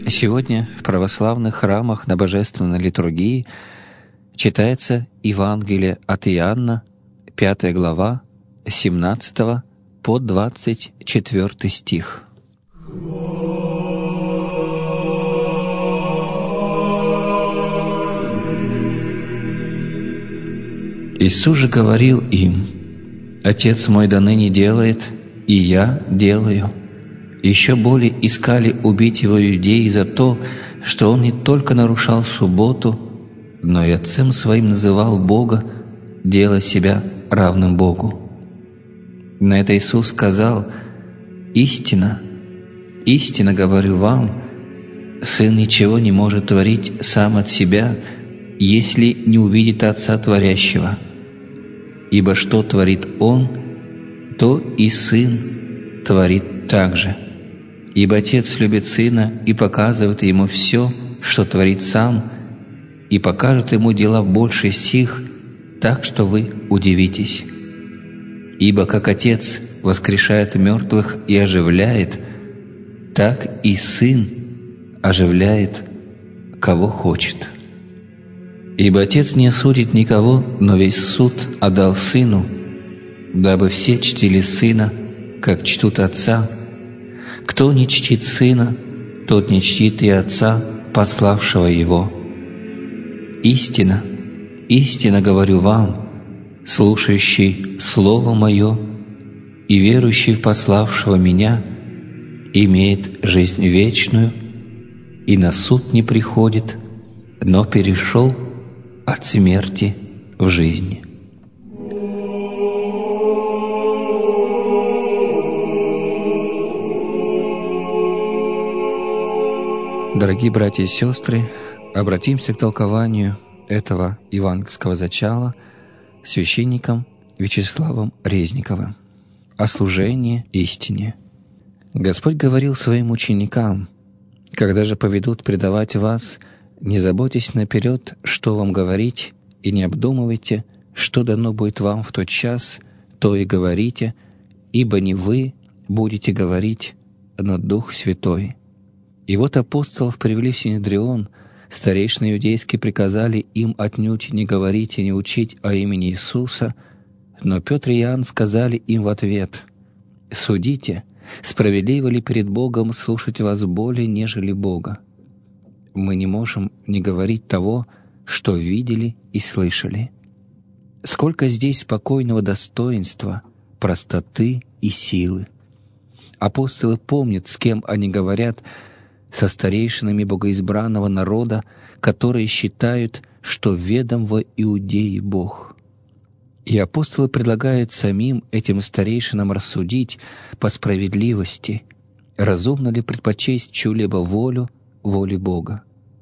Сегодня в православных храмах на Божественной литургии читается Евангелие от Иоанна, 5 глава, 17 по 24 стих. Иисус же говорил им: «Отец мой доныне делает, и я делаю». Еще более искали убить Его иудеи за то, что Он не только нарушал субботу, но и Отцем Своим называл Бога, делая себя равным Богу. На это Иисус сказал: «Истинно, истинно говорю вам, Сын ничего не может творить сам от себя, если не увидит Отца Творящего. Ибо что творит Он, то и Сын творит так же. Ибо Отец любит Сына и показывает Ему все, что творит Сам, и покажет Ему дела больше сих, так что вы удивитесь. Ибо как Отец воскрешает мертвых и оживляет, так и Сын оживляет, кого хочет. Ибо Отец не осудит никого, но весь суд отдал Сыну, дабы все чтили Сына, как чтут Отца. Кто не чтит Сына, тот не чтит и Отца, пославшего Его. Истинно, истинно говорю вам, слушающий Слово Мое и верующий в пославшего Меня имеет жизнь вечную и на суд не приходит, но перешел от смерти в жизнь». Дорогие братья и сестры, обратимся к толкованию этого евангельского зачала священником Вячеславом Резниковым о служении истине. Господь говорил своим ученикам: «Когда же поведут предавать вас, не заботьтесь наперед, что вам говорить, и не обдумывайте, что дано будет вам в тот час, то и говорите, ибо не вы будете говорить, но Дух Святой». И вот апостолов привели в Синедрион, старейшины иудейские приказали им отнюдь не говорить и не учить о имени Иисуса, но Петр и Иоанн сказали им в ответ: «Судите, справедливо ли перед Богом слушать вас более, нежели Бога? Мы не можем не говорить того, что видели и слышали». Сколько здесь спокойного достоинства, простоты и силы! Апостолы помнят, с кем они говорят, со старейшинами богоизбранного народа, которые считают, что ведом во Иудее Бог. И апостолы предлагают самим этим старейшинам рассудить по справедливости, разумно ли предпочесть чью-либо волю воле Бога.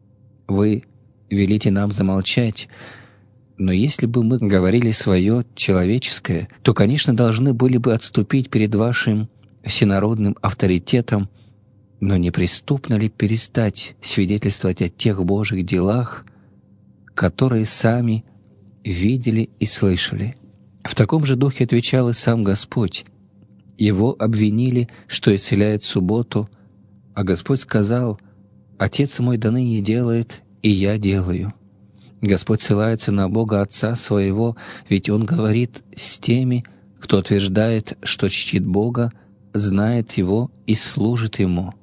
Вы велите нам замолчать, но если бы мы говорили свое человеческое, то, конечно, должны были бы отступить перед вашим всенародным авторитетом. Но неприступно ли перестать свидетельствовать о тех Божьих делах, которые сами видели и слышали? В таком же духе отвечал и сам Господь. Его обвинили, что исцеляет субботу, а Господь сказал: «Отец мой доныне делает, и я делаю». Господь ссылается на Бога Отца Своего, ведь Он говорит с теми, кто утверждает, что чтит Бога, знает Его и служит Ему.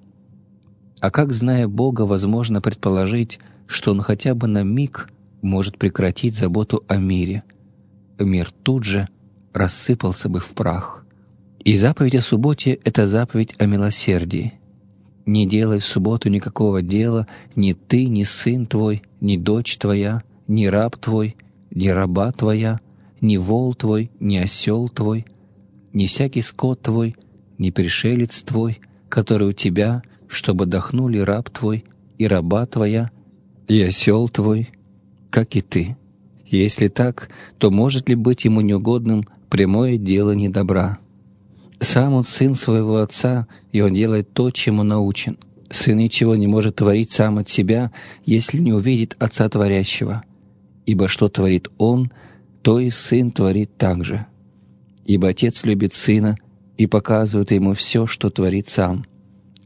А как, зная Бога, возможно предположить, что Он хотя бы на миг может прекратить заботу о мире? Мир тут же рассыпался бы в прах. И заповедь о субботе — это заповедь о милосердии. «Не делай в субботу никакого дела, ни ты, ни сын твой, ни дочь твоя, ни раб твой, ни раба твоя, ни вол твой, ни осел твой, ни всякий скот твой, ни пришелец твой, который у тебя, чтобы дохнули раб твой и раба твоя, и осел твой, как и ты. Если так, то может ли быть ему неугодным прямое делание добра? Сам он сын своего отца, и он делает то, чему научен. Сын ничего не может творить сам от себя, если не увидит Отца Творящего. Ибо что творит Он, то и Сын творит так же. Ибо Отец любит Сына и показывает Ему все, что творит Сам.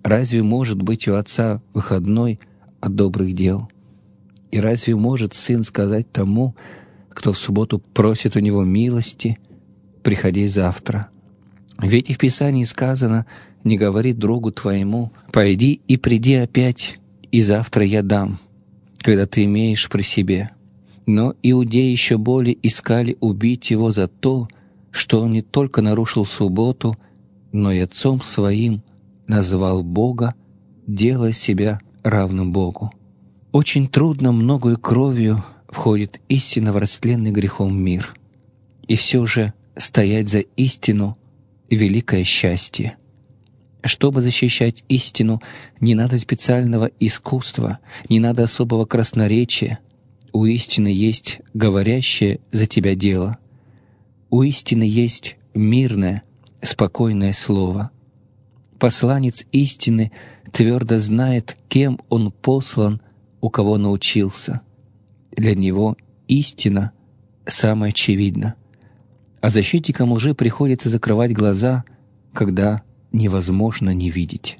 Разве может быть у отца выходной от добрых дел? И разве может сын сказать тому, кто в субботу просит у него милости: «Приходи завтра»? Ведь и в Писании сказано: «Не говори другу твоему: пойди и приди опять, и завтра я дам», когда ты имеешь при себе. Но иудеи еще более искали убить его за то, что он не только нарушил субботу, но и отцом своим назвал Бога, делая себя равным Богу. Очень трудно многою кровью входит истина в растленный грехом мир. И все же стоять за истину — великое счастье. Чтобы защищать истину, не надо специального искусства, не надо особого красноречия. У истины есть говорящее за тебя дело. У истины есть мирное, спокойное слово. Посланец истины твердо знает, кем он послан, у кого научился. Для него истина самая очевидна. А защитникам лжи приходится закрывать глаза, когда невозможно не видеть.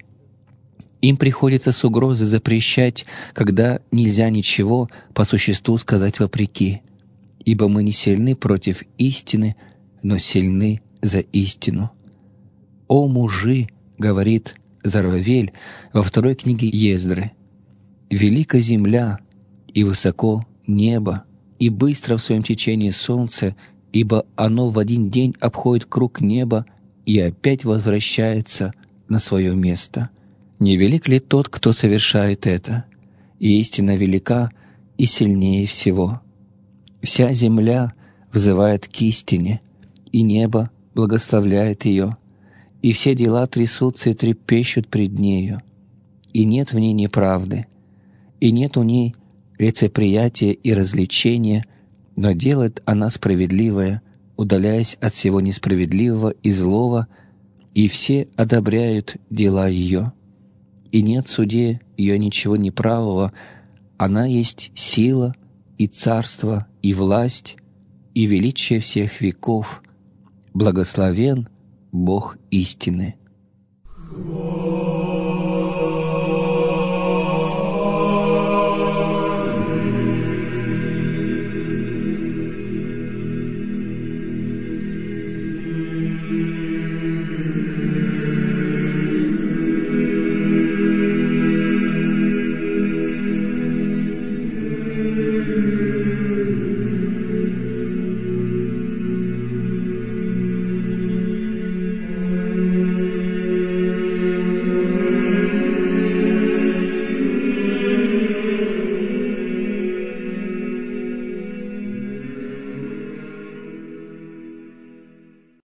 Им приходится с угрозой запрещать, когда нельзя ничего по существу сказать вопреки, ибо мы не сильны против истины, но сильны за истину. «О мужи!» — говорит Зарвавель во второй книге Ездры. «Велика земля, и высоко небо, и быстро в своем течении солнце, ибо оно в один день обходит круг неба и опять возвращается на свое место. Не велик ли тот, кто совершает это? И истина велика и сильнее всего. Вся земля взывает к истине, и небо благословляет ее, и все дела трясутся и трепещут пред нею. И нет в ней неправды, и нет у ней лицеприятия и развлечения, но делает она справедливое, удаляясь от всего несправедливого и злого, и все одобряют дела ее. И нет в суде ее ничего неправого, она есть сила и царство и власть и величие всех веков. Благословен Бог истины».